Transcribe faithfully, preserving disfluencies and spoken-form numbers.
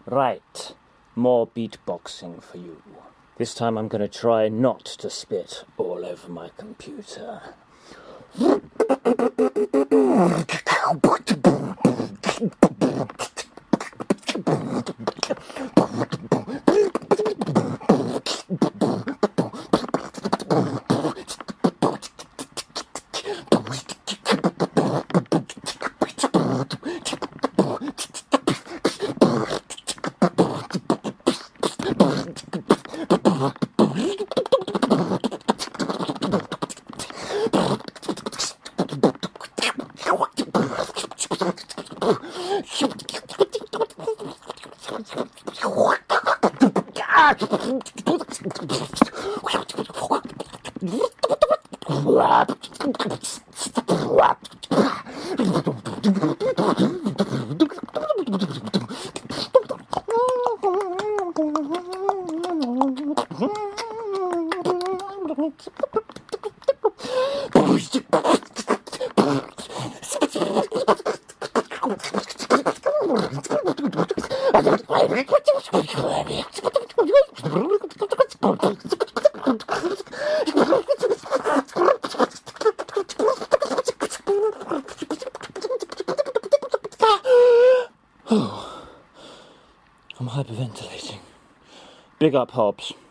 Right. More beatboxing for you. This time I'm gonna try not to spit all over my computer. I'm hyperventilating. Big up, Hobbs.